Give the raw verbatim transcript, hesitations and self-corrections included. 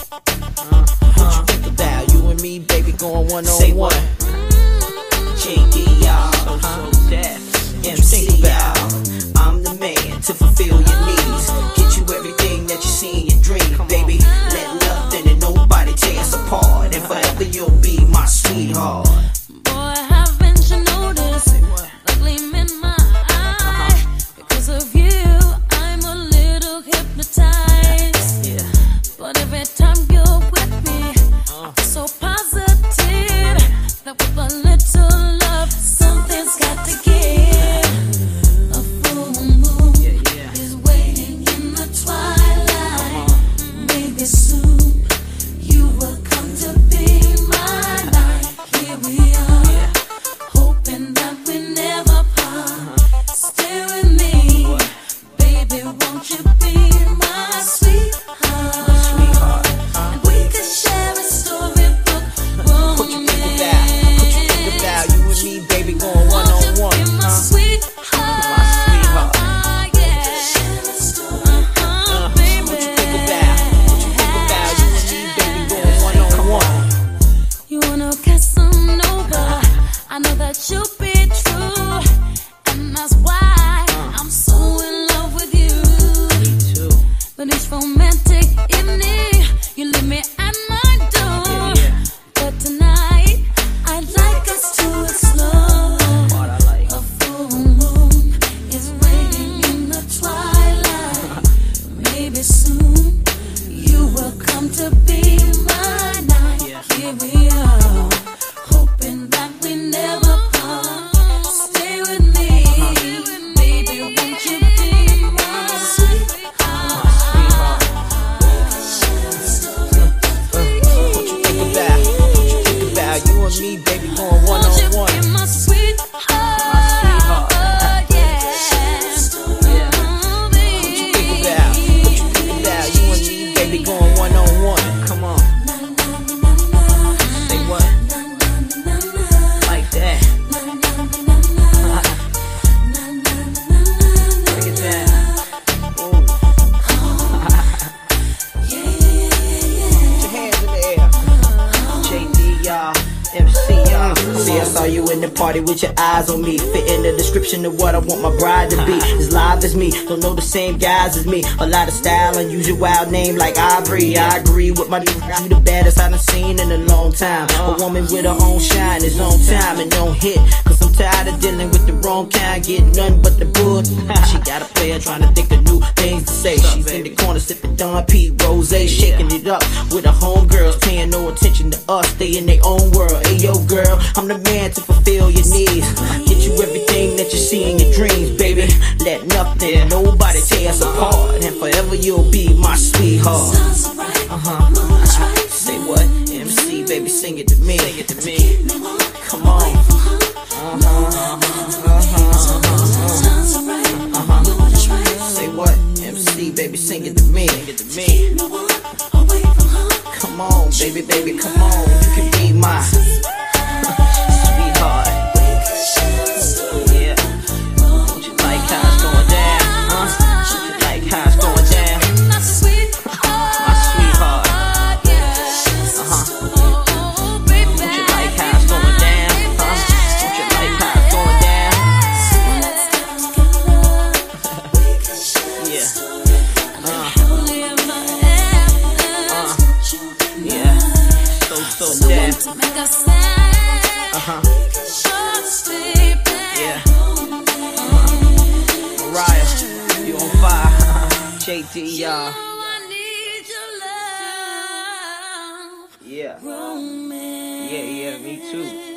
What you think about you and me, baby, going one on one? J D, y'all. So, so deaf. M C, y'all. I'm the man to fulfill your needs. Get you everything that you see in your dream, baby. Let nothing and nobody tear us apart. And forever you'll be my sweetheart. Boy, haven't you noticed the gleam in my eye? Because of you, I'm a little hypnotized. Yeah. But every time you're with me, I feel so positive that with a little love, something's got to give. A full moon Yeah, yeah. is waiting in the twilight. Maybe soon you will come to be my night. Here we are, hoping that we never part. Stay with me, baby, won't you be my sweetheart? And we could share a storybook romance. What you think about? What you think about you and me, baby, going one on one? Won't you be my sweetheart? My sweetheart. Yeah. Uh-huh, baby. What you think about? What you think about you and me, baby, going one on one? You wanna Casanova? I know that you'll be true, and that's why I'm so in love with you. Me too. But each romantic evening, you leave me at my door. Yeah, But tonight, I'd like us to explore. what I like. A full moon is waiting in the twilight. Maybe soon you will come to be my night. Yeah. Here we are, hoping that we never part. Stay with me, baby, won't you be my sweetheart? What you think about? What you think about you and me, baby, going one Won't you on one? be my sweetheart? sweetheart. Yeah. Yeah. What you think about? What you think about you and me, baby, going one on one? Come on. Say what? Like that. Break it down. Ooh. Put your hands in the air. J D, y'all. M C, y'all. See, I saw you in the party with your eyes on me. Fit in the description of what I want my bride to be. As live as me, don't know the same guys as me. A lot of style, unusual wild name like Ivory. I agree with my new you the baddest I done seen in a long time. A woman with her own shine is on time and don't hit. Cause I'm tired of dealing with the wrong kind. Getting nothing but the bull. She got a player trying to think of new things to say. She's in the corner sipping Don P. Rose, shaking it up with her homegirls. Paying no attention to us, they in their own world. Hey yo girl, I'm the man to fulfill your needs. Get you everything that you see in your dreams, baby. Let nothing and nobody tear us apart. And forever you'll be my sweetheart. Uh-huh. Say what? M C, baby, sing it to me. Sing it to me. Come on. Uh-huh. Uh-huh. Uh-huh. Say what? M C, baby, sing it to me. Sing it to me. Come on, baby, baby, come on. You can be my sweetheart. Yeah. Don't you like how it's going down? Huh? Don't you like how it's going down? My sweetheart. My sweetheart. Uh-huh. Don't you like how it's going down? Huh? Don't you like how it's going down? Yeah. Uh. Yeah. So, so dead. Uh-huh. Yeah. Uh-huh. Mariah, you on fire. J D, y'all. Yeah. Yeah, yeah, me too.